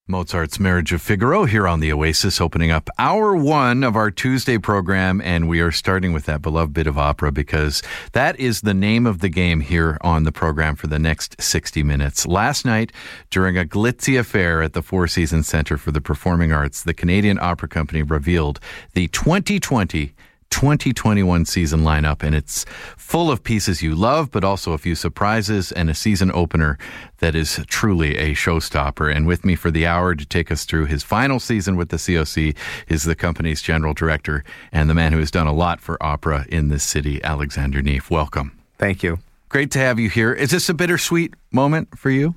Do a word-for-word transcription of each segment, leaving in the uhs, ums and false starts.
Mozart's Marriage of Figaro here on the Oasis, opening up hour one of our Tuesday program, and we are starting with that beloved bit of opera because that is the name of the game here on the program for the next sixty minutes. Last night, during a glitzy affair at the Four Seasons Centre for the Performing Arts, the Canadian Opera Company revealed the twenty twenty twenty twenty-one season lineup, and it's full of pieces you love, but also a few surprises and a season opener that is truly a showstopper. And with me for the hour to take us through his final season with the C O C is the company's general director and the man who has done a lot for opera in this city, Alexander Neef. Welcome. Thank you. Great to have you here. Is this a bittersweet moment for you?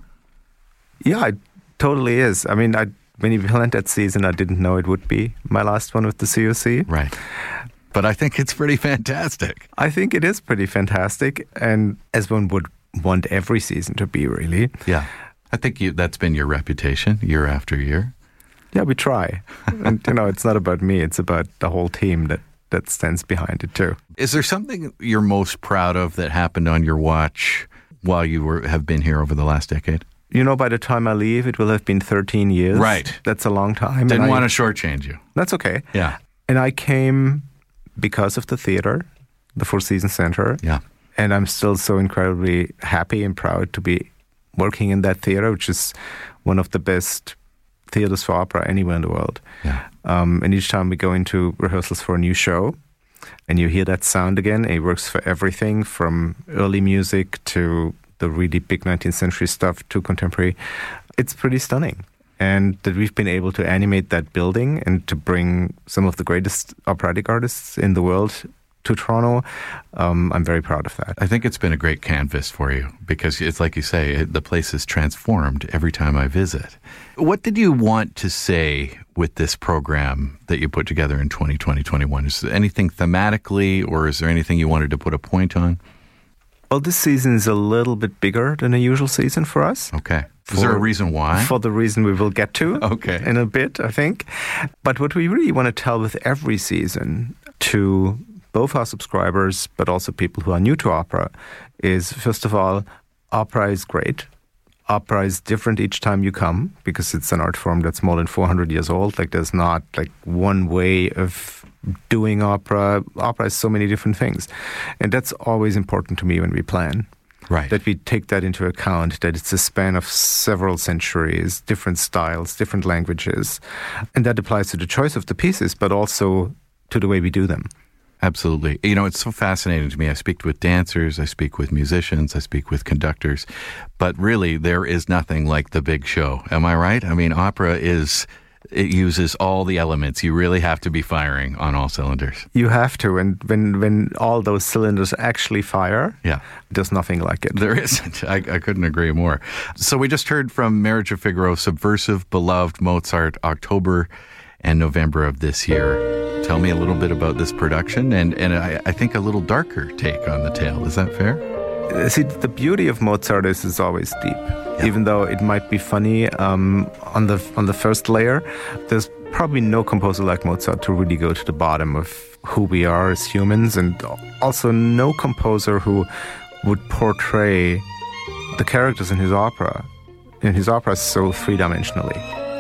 Yeah, it totally is. I mean, I, when you planned that season, I didn't know it would be my last one with the C O C. Right. But I think it's pretty fantastic. I think it is pretty fantastic, and as one would want every season to be, really. Yeah. I think you, that's been your reputation year after year. Yeah, we try. And, you know, it's not about me. It's about the whole team that, that stands behind it, too. Is there something you're most proud of that happened on your watch while you were have been here over the last decade? You know, by the time I leave, it will have been thirteen years. Right. That's a long time. Didn't and want I, to shortchange you. That's okay. Yeah. And I came because of the theater, the Four Seasons Centre. Yeah. And I'm still so incredibly happy and proud to be working in that theater, which is one of the best theaters for opera anywhere in the world. Yeah. Um, and each time we go into rehearsals for a new show, and you hear that sound again, it works for everything from early music to the really big nineteenth century stuff to contemporary. It's pretty stunning. And that we've been able to animate that building and to bring some of the greatest operatic artists in the world to Toronto, um, I'm very proud of that. I think it's been a great canvas for you because it's like you say, it, the place is transformed every time I visit. What did you want to say with this program that you put together in twenty twenty, twenty-one? Is there anything thematically, or is there anything you wanted to put a point on? Well, this season is a little bit bigger than a usual season for us. Okay. Is For, there a reason why? For the reason we will get to okay. in a bit, I think. But what we really want to tell with every season to both our subscribers, but also people who are new to opera, is, first of all, opera is great. Opera is different each time you come because it's an art form that's more than four hundred years old. Like, there's not like one way of doing opera. Opera is so many different things. And that's always important to me when we plan. Right. That we take that into account, that it's a span of several centuries, different styles, different languages. And that applies to the choice of the pieces, but also to the way we do them. Absolutely. You know, it's so fascinating to me. I speak with dancers, I speak with musicians, I speak with conductors, but really there is nothing like the big show. Am I right? I mean, opera is, it uses all the elements. You really have to be firing on all cylinders. You have to. And when, when all those cylinders actually fire, yeah, there's nothing like it. There isn't. I, I couldn't agree more. So we just heard from Marriage of Figaro, subversive, beloved Mozart, October and November of this year. Tell me a little bit about this production and, and I, I think a little darker take on the tale. Is that fair? See, the beauty of Mozart is it's always deep. Yeah. Even though it might be funny um, on the on the first layer, there's probably no composer like Mozart to really go to the bottom of who we are as humans, and also no composer who would portray the characters in his opera, in his opera so three-dimensionally.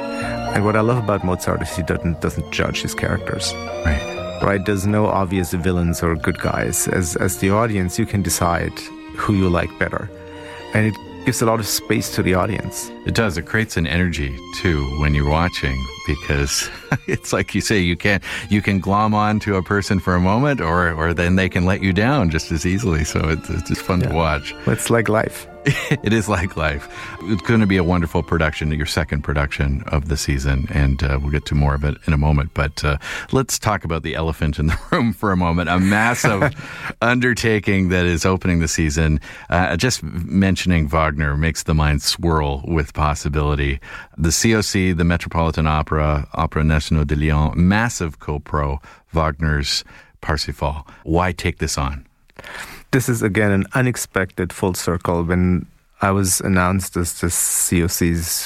And what I love about Mozart is he doesn't doesn't judge his characters. Right. Right? There's no obvious villains or good guys. As as the audience, you can decide who you like better. And it gives a lot of space to the audience. It does. It creates an energy, too, when you're watching, because it's like you say, you can you can glom on to a person for a moment, or, or then they can let you down just as easily. So it's, it's just fun yeah. to watch. It's like life. It is like life. It's going to be a wonderful production, your second production of the season, and uh, we'll get to more of it in a moment. But uh, let's talk about the elephant in the room for a moment, a massive undertaking that is opening the season. Uh, just mentioning Wagner makes the mind swirl with possibility. The C O C, the Metropolitan Opera, Opéra National de Lyon, massive co-pro, Wagner's Parsifal. Why take this on? This is, again, an unexpected full circle. When I was announced as the C O C's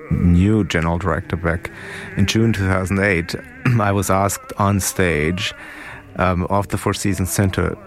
new general director back in June two thousand eight, I was asked on stage um, of the Four Seasons Centre,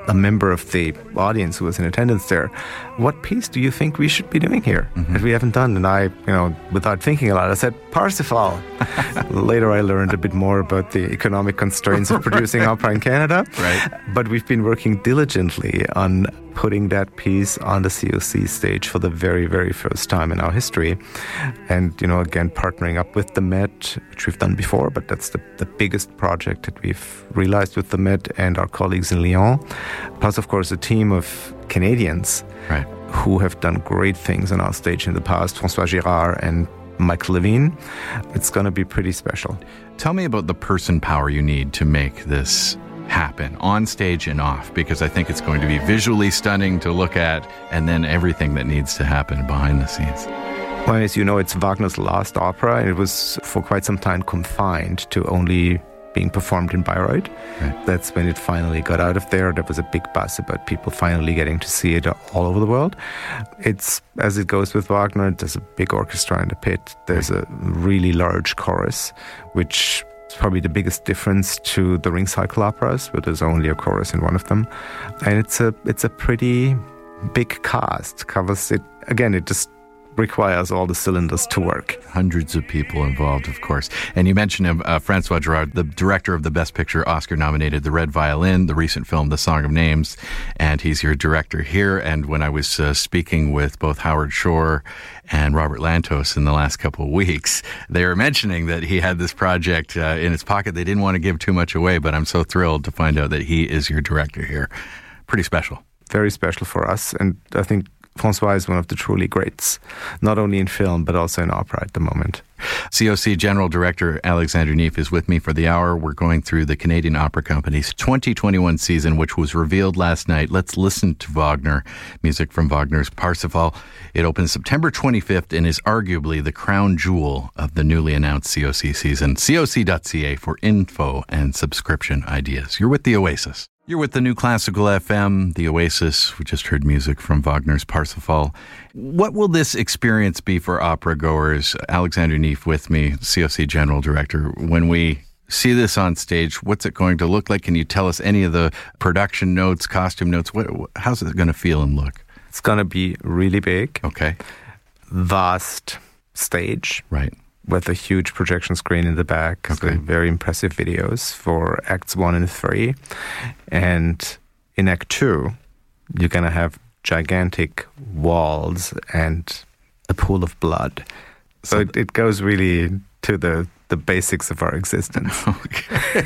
a member of the audience who was in attendance there, what piece do you think we should be doing here mm-hmm. that we haven't done? And I, you know, without thinking a lot, I said, Parsifal. Later I learned a bit more about the economic constraints of producing opera in Canada. Right. But we've been working diligently on putting that piece on the C O C stage for the very, very first time in our history. And, you know, again, partnering up with the Met, which we've done before, but that's the, the biggest project that we've realized with the Met and our colleagues in Lyon. Plus, of course, a team of Canadians right. who have done great things on our stage in the past, François Girard and Michael Levine. It's going to be pretty special. Tell me about the person power you need to make this happen on stage and off, because I think it's going to be visually stunning to look at, and then everything that needs to happen behind the scenes. Well, as you know, it's Wagner's last opera, and it was for quite some time confined to only being performed in Bayreuth. Right. That's when it finally got out of there. There was a big buzz about people finally getting to see it all over the world. It's, as it goes with Wagner, there's a big orchestra in the pit. There's a really large chorus, which is probably the biggest difference to the Ring Cycle operas, where there's only a chorus in one of them. And it's a it's a pretty big cast. Covers it again, it just requires all the cylinders to work. Hundreds of people involved, of course. And you mentioned him, uh, François Girard, the director of the Best Picture Oscar-nominated The Red Violin, the recent film The Song of Names, and he's your director here. And when I was uh, speaking with both Howard Shore and Robert Lantos in the last couple of weeks, they were mentioning that he had this project uh, in his pocket. They didn't want to give too much away, but I'm so thrilled to find out that he is your director here. Pretty special. Very special for us, and I think François is one of the truly greats, not only in film, but also in opera at the moment. C O C General Director Alexander Neef is with me for the hour. We're going through the Canadian Opera Company's twenty twenty-one season, which was revealed last night. Let's listen to Wagner, music from Wagner's Parsifal. It opens September twenty-fifth and is arguably the crown jewel of the newly announced C O C season. C O C dot C A for info and subscription ideas. You're with the Oasis. You're with the New Classical F M, the Oasis. We just heard music from Wagner's Parsifal. What will this experience be for opera goers? Alexander Neef with me, C O C General Director. When we see this on stage, what's it going to look like? Can you tell us any of the production notes, costume notes? What, how's it going to feel and look? It's going to be really big. Okay. Vast stage. Right. With a huge projection screen in the back. Okay. So very impressive videos for acts one and three. And in act two, you're going to have gigantic walls and a pool of blood. So, so it, it goes really to the, the basics of our existence. Okay.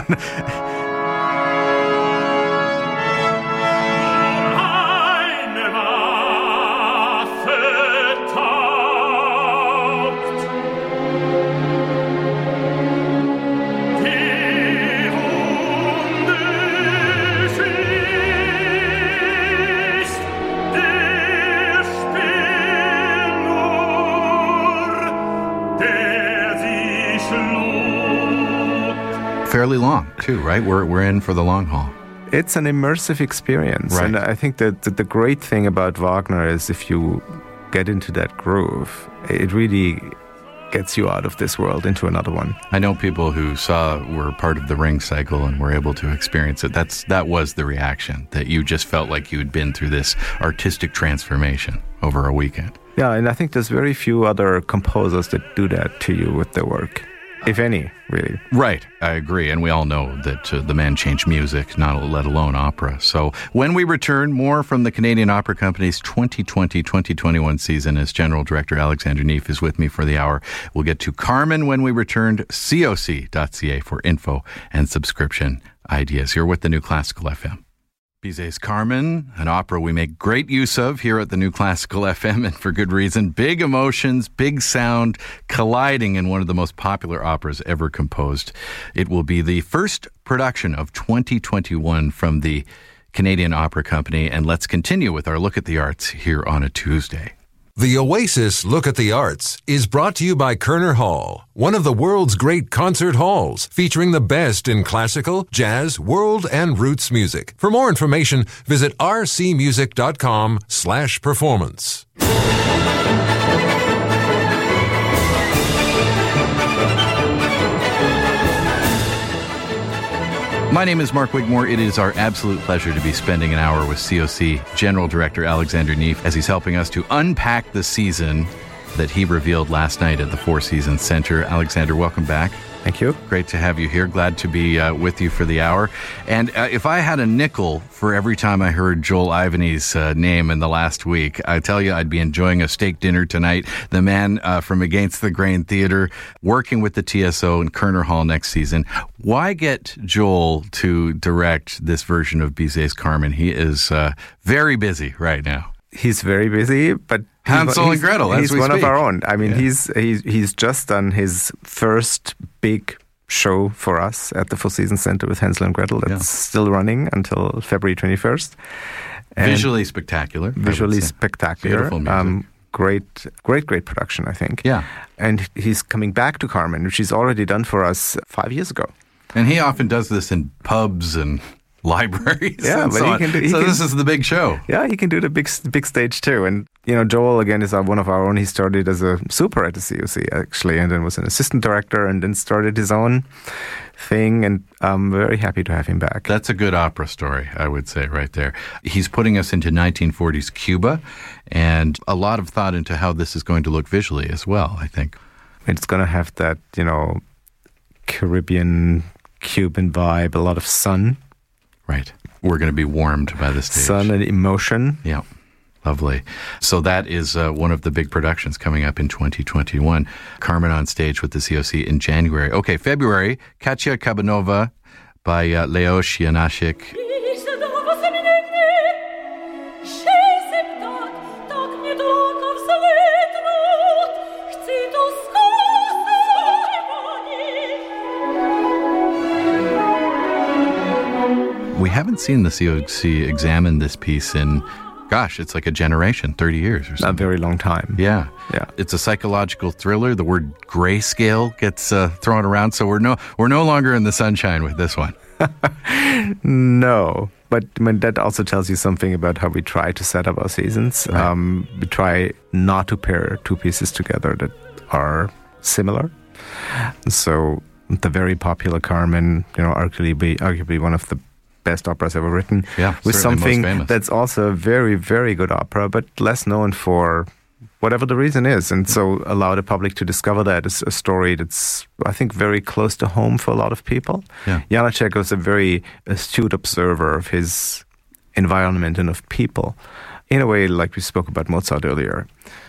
Fairly long, too, right? We're we're in for the long haul. It's an immersive experience. Right. And I think that the great thing about Wagner is if you get into that groove, it really gets you out of this world into another one. I know people who saw, were part of the Ring Cycle and were able to experience it. That's That was the reaction, that you just felt like you'd been through this artistic transformation over a weekend. Yeah, and I think there's very few other composers that do that to you with their work. If any, really. Right, I agree. And we all know that uh, the man changed music, not let alone opera. So when we return, more from the Canadian Opera Company's twenty twenty twenty twenty-one season, as General Director Alexander Neef is with me for the hour. We'll get to Carmen when we return. C O C dot C A for info and subscription ideas. You're with the New Classical F M. Bizet's Carmen, an opera we make great use of here at the New Classical F M, and for good reason. Big emotions, big sound, colliding in one of the most popular operas ever composed. It will be the first production of twenty twenty-one from the Canadian Opera Company, and let's continue with our look at the arts here on a Tuesday. The Oasis Look at the Arts is brought to you by Kerner Hall, one of the world's great concert halls, featuring the best in classical, jazz, world, and roots music. For more information, visit r c music dot com slash performance. My name is Mark Wigmore. It is our absolute pleasure to be spending an hour with C O C General Director Alexander Neef as he's helping us to unpack the season that he revealed last night at the Four Seasons Center. Alexander, welcome back. Thank you. Great to have you here. Glad to be uh, with you for the hour. And uh, if I had a nickel for every time I heard Joel Ivany's uh, name in the last week, I tell you, I'd be enjoying a steak dinner tonight. The man uh, from Against the Grain Theater, working with the T S O in Koerner Hall next season. Why get Joel to direct this version of Bizet's Carmen? He is uh, very busy right now. He's very busy, but Hansel he's, and Gretel, as he's we one speak. of our own. I mean, Yeah. he's he's he's just done his first big show for us at the Four Seasons Center with Hansel and Gretel. That's Yeah. still running until February twenty-first. And Visually spectacular. I would visually say. spectacular. Beautiful music. Um, great, great, great production, I think. Yeah. And he's coming back to Carmen, which he's already done for us five years ago. And he often does this in pubs and libraries. Yeah, and but so he on. can do- he so can- this is the big show. Yeah, he can do the big big stage too. And, you know, Joel, again, is our, one of our own. He started as a super at the C O C, actually, and then was an assistant director and then started his own thing. And I'm very happy to have him back. That's a good opera story, I would say, right there. He's putting us into nineteen forties Cuba and a lot of thought into how this is going to look visually as well, I think. It's going to have that, you know, Caribbean, Cuban vibe, a lot of sun. Right. We're going to be warmed by the stage. Sun and emotion. Yeah. Lovely. So that is uh, one of the big productions coming up in twenty twenty-one. Carmen on stage with the C O C in January. Okay, February, Katia Kabanova by uh, Leoš Janáček. We haven't seen the C O C examine this piece in, gosh, it's like a generation, thirty years or A something. very long time. Yeah. Yeah. It's a psychological thriller. The word grayscale gets uh, thrown around, so we're no we're no longer in the sunshine with this one. No, but I mean, that also tells you something about how we try to set up our seasons. Right. Um, we try not to pair two pieces together that are similar. So the very popular Carmen, you know, arguably, arguably one of the best operas ever written, Yeah, with certainly most something famous. that's also a very, very good opera, but less known for whatever the reason is. And so allow the public to discover that as a story that's, I think, very close to home for a lot of people. Yeah. Janáček was a very astute observer of his environment and of people, in a way like we spoke about Mozart earlier.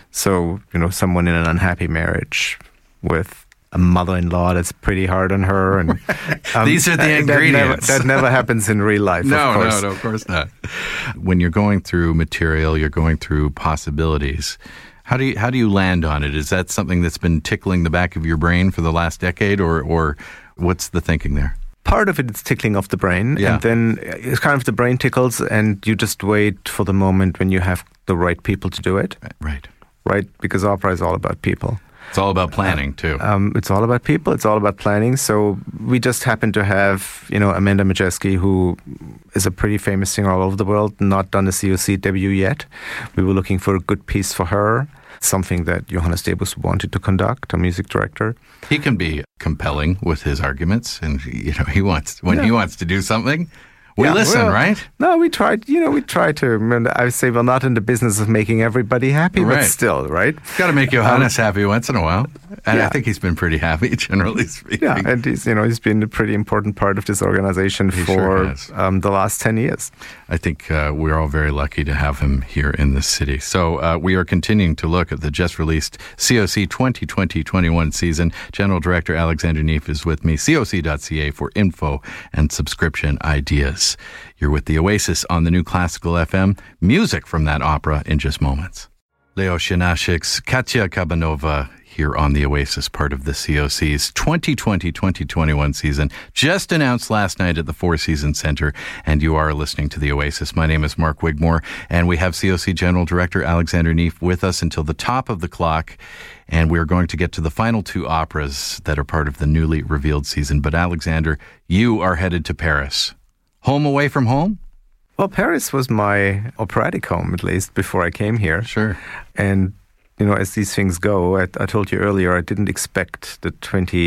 So, you know, someone in an unhappy marriage with a mother-in-law that's pretty hard on her. And um, These are the that- ingredients. That never, that never happens in real life, No, of course. no, no, of course not. When you're going through material, you're going through possibilities. How do you how do you land on it? Is that something that's been tickling the back of your brain for the last decade, or or what's the thinking there? Part of it is tickling off the brain, Yeah. and then it's kind of the brain tickles, and you just wait for the moment when you have the right people to do it, Right. right? Because opera is all about people. It's all about planning too. Um, it's all about people. It's all about planning. So we just happen to have, you know, Amanda Majeski, who is a pretty famous singer all over the world, not done a C O C debut yet. We were looking for a good piece for her, something that Johannes Debus wanted to conduct, a music director. He can be compelling with his arguments, and you know he wants when he Yeah. wants to do something. We Yeah, listen, well, right? No, we tried, you know, we try to. I mean, I say we're not in the business of making everybody happy, Right. but still, right? Got to make Johannes happy once in a while, and I yeah. think he's been pretty happy, generally speaking. Yeah, and he's, you know, he's been a pretty important part of this organization He for sure has. um, the last ten years. I think uh, we're all very lucky to have him here in the city. So uh, we are continuing to look at the just released C O C twenty twenty twenty-one season. General Director Alexander Neef is with me, C O C dot C A for info and subscription ideas. You're with the Oasis on the new Classical F M. Music from that opera in just moments. Leoš Janáček's Katia Kabanova here on the Oasis, part of the C O C's twenty twenty twenty twenty-one season, just announced last night at the Four Seasons Center, and you are listening to the Oasis. My name is Mark Wigmore, and we have C O C General Director Alexander Neef with us until the top of the clock, and we are going to get to the final two operas that are part of the newly revealed season. But Alexander, you are headed to Paris. Home away from home? Well, Paris was my operatic home, at least, before I came here. Sure. And, you know, as these things go, I, I told you earlier, I didn't expect the twenty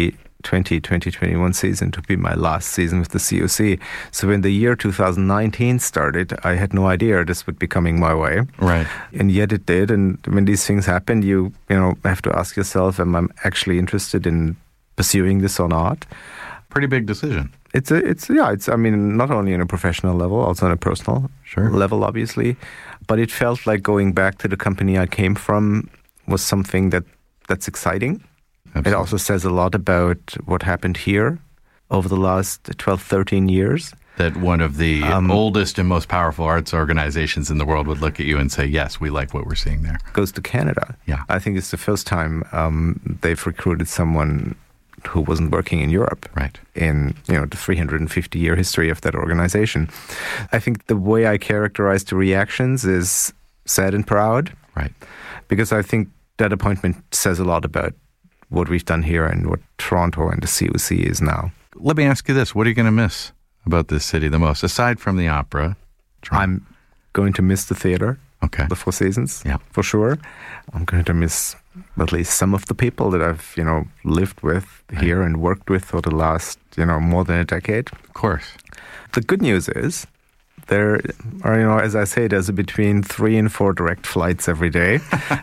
twenty twenty-one season to be my last season with the C O C. So when the year two thousand nineteen started, I had no idea this would be coming my way. Right. And yet it did. And when these things happen, you you know have to ask yourself, am I actually interested in pursuing this or not? Pretty big decision. It's a, it's yeah, it's I mean not only on a professional level, also on a personal sure. level, obviously. But it felt like going back to the company I came from was something that that's exciting. Absolutely. It also says a lot about what happened here over the last twelve, thirteen years. That one of the um, oldest and most powerful arts organizations in the world would look at you and say, yes, we like what we're seeing there. Goes to Canada. Yeah. I think it's the first time um, they've recruited someone who wasn't working in Europe. Right. In, you know, the three hundred fifty year history of that organization. I think the way I characterize the reactions is sad and proud. Right. Because I think that appointment says a lot about what we've done here and what Toronto and the C O C is now. Let me ask you this. What are you going to miss about this city the most, aside from the opera? Toronto. I'm going to miss the theater. Okay. The Four Seasons. Yeah. For sure. I'm going to miss at least some of the people that I've, you know, lived with right. here and worked with for the last, you know, more than a decade. Of course. The good news is there are, you know, as I say, there's between three and four direct flights every day.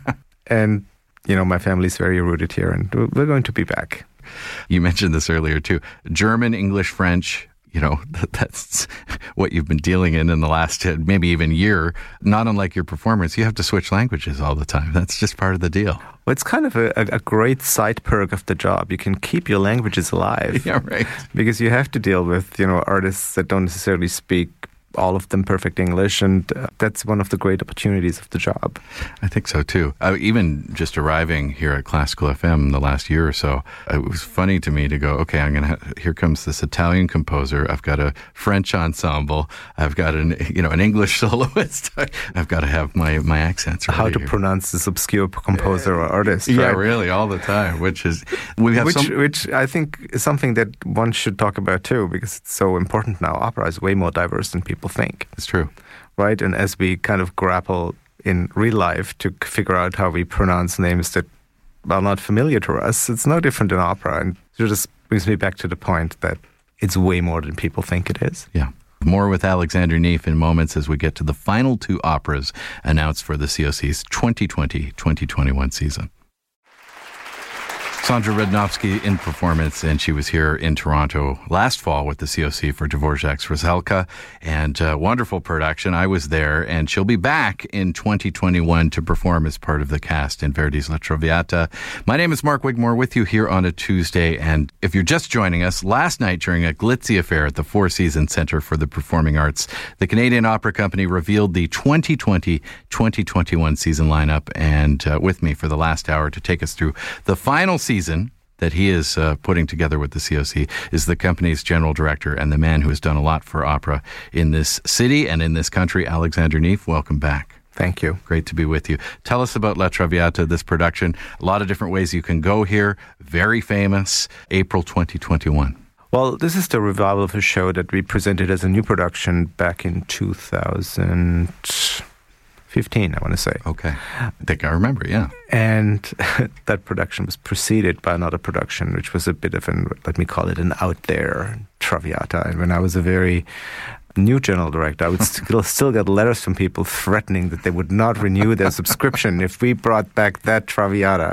And you know, my family's very rooted here, and we're going to be back. You mentioned this earlier, too. German, English, French, you know, that's what you've been dealing in in the last maybe even year. Not unlike your performance, you have to switch languages all the time. That's just part of the deal. Well, it's kind of a, a great side perk of the job. You can keep your languages alive. Yeah, right. Because you have to deal with, you know, artists that don't necessarily speak all of them perfect English, and uh, that's one of the great opportunities of the job. I think so too. Uh, even just arriving here at Classical F M the last year or so, it was funny to me to go, okay, I'm gonna. Ha- here comes this Italian composer. I've got a French ensemble. I've got an you know an English soloist. I've got to have my my accents ready. How to here. pronounce this obscure composer or artist? Yeah, right? really, all the time. Which is we have which some... which I think is something that one should talk about too, because it's so important now. Opera is way more diverse than people think. It's true. Right? And as we kind of grapple in real life to figure out how we pronounce names that are not familiar to us, it's no different than opera. And it just brings me back to the point that it's way more than people think it is. Yeah. More with Alexander Neef in moments as we get to the final two operas announced for the C O C's twenty twenty twenty twenty-one season. Sondra Radnowski in performance, and she was here in Toronto last fall with the C O C for Dvorak's Rusalka, and uh, wonderful production. I was there, and she'll be back in twenty twenty-one to perform as part of the cast in Verdi's La Traviata. My name is Mark Wigmore with you here on a Tuesday, and if you're just joining us, last night during a glitzy affair at the Four Seasons Centre for the Performing Arts, the Canadian Opera Company revealed the twenty twenty twenty twenty-one season lineup, and uh, with me for the last hour to take us through the final season season that he is uh, putting together with the C O C is the company's general director and the man who has done a lot for opera in this city and in this country, Alexander Neef. Welcome back. Thank you. Great to be with you. Tell us about La Traviata, this production. A lot of different ways you can go here. Very famous. April twenty twenty-one. Well, this is the revival of a show that we presented as a new production back in two thousand fifteen, I want to say. Okay. I think I remember, yeah. And that production was preceded by another production, which was a bit of an, let me call it an out there Traviata. And when I was a very new general director, I would still, still get letters from people threatening that they would not renew their subscription if we brought back that Traviata.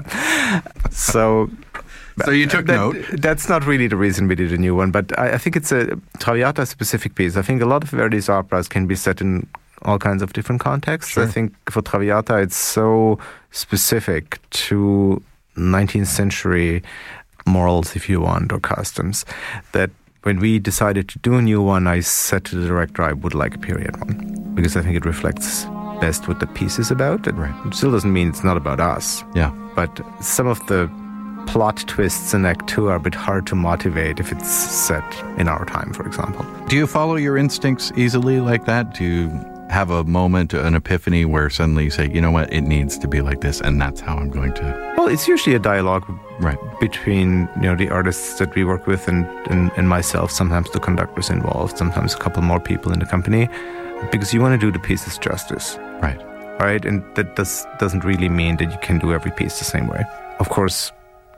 So... So you took that, note. That's not really the reason we did a new one, but I, I think it's a Traviata-specific piece. I think a lot of Verdi's operas can be set in all kinds of different contexts. Sure. I think for Traviata, it's so specific to nineteenth century morals, if you want, or customs, that when we decided to do a new one, I said to the director I would like a period one, because I think it reflects best what the piece is about. It right. still doesn't mean it's not about us. Yeah. But some of the plot twists in Act Two are a bit hard to motivate if it's set in our time, for example. Do you follow your instincts easily like that? Do you have a moment, an epiphany where suddenly you say, you know what, it needs to be like this, and that's how I'm going to... Well, it's usually a dialogue right. between, you know, the artists that we work with and, and, and myself. Sometimes the conductor's involved, sometimes a couple more people in the company, because you want to do the pieces justice. Right. Right? And that does, doesn't really mean that you can do every piece the same way. Of course,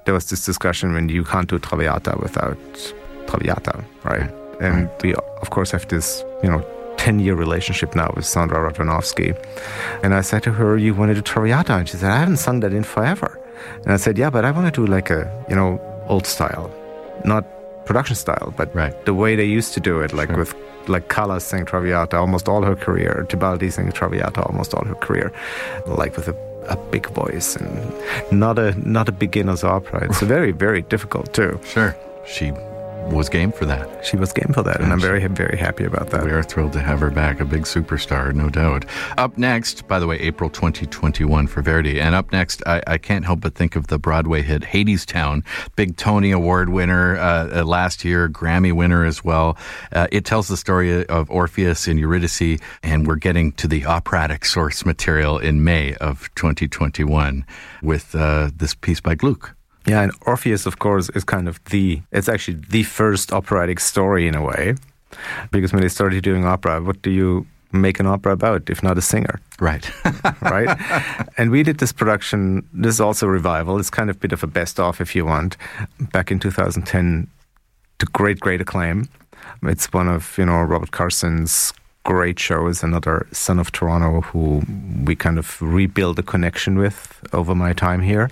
there was this discussion when you can't do Traviata without Traviata, right? right. And right. we, of course, have this, you know, ten-year relationship now with Sandra Radvanovsky. And I said to her, you want to do Traviata? And she said, I haven't sung that in forever. And I said, yeah, but I want to do like a, you know, old style, not production style, but right. the way they used to do it, like sure. with like Callas sang Traviata almost all her career, Tibaldi sang Traviata almost all her career, like with a, a big voice and not a not a beginner's opera. It's very, very difficult too. Sure. She was game for that. She was game for that, and, and I'm very, very happy about that. We are thrilled to have her back, a big superstar, no doubt. Up next, by the way, April twenty twenty-one for Verdi. And up next, I, I can't help but think of the Broadway hit Hadestown, big Tony Award winner uh, last year, Grammy winner as well. Uh, it tells the story of Orpheus and Eurydice, and we're getting to the operatic source material in May of twenty twenty-one with uh, this piece by Gluck. Yeah, and Orpheus, of course, is kind of the, it's actually the first operatic story in a way. Because when they started doing opera, what do you make an opera about if not a singer? Right. Right? And we did this production, this is also a revival, it's kind of a bit of a best-of if you want, back in two thousand ten to great, great acclaim. It's one of, you know, Robert Carson's great shows, another son of Toronto who we kind of rebuild a connection with over my time here.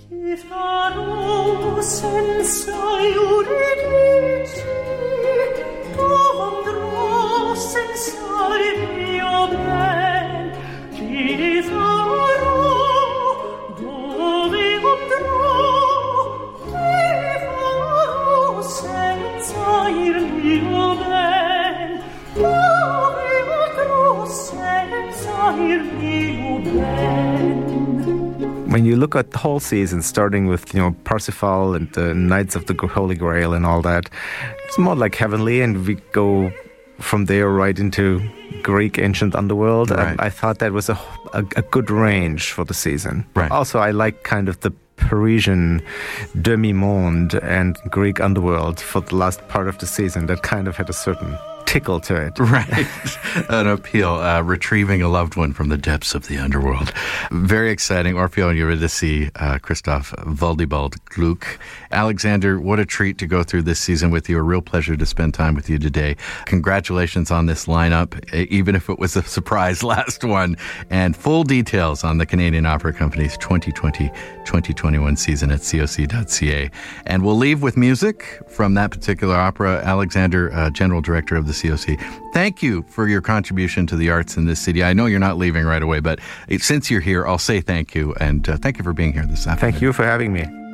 Senza Eurydice, dove andrò senza il mio ben? Ti farò, dove andrò? Ti farò senza il mio ben? Dove andrò senza il mio ben? When you look at the whole season, starting with, you know, Parsifal and the Knights of the Holy Grail and all that, it's more like heavenly, and we go from there right into Greek ancient underworld. Right. I, I thought that was a, a, a good range for the season. Right. Also, I like kind of the Parisian demi-monde and Greek underworld for the last part of the season. That kind of had a certain tickle to it. Right. An appeal, uh, retrieving a loved one from the depths of the underworld. Very exciting. Orfeo and Eurydice, uh, Christoph Waldibald Gluck. Alexander, what a treat to go through this season with you. A real pleasure to spend time with you today. Congratulations on this lineup, even if it was a surprise last one. And full details on the Canadian Opera Company's twenty twenty twenty twenty-one season at C O C dot C A. And we'll leave with music from that particular opera. Alexander, uh, General Director of the C O C, thank you for your contribution to the arts in this city. I know you're not leaving right away, but since you're here, I'll say thank you, and uh, thank you for being here this afternoon. Thank you for having me.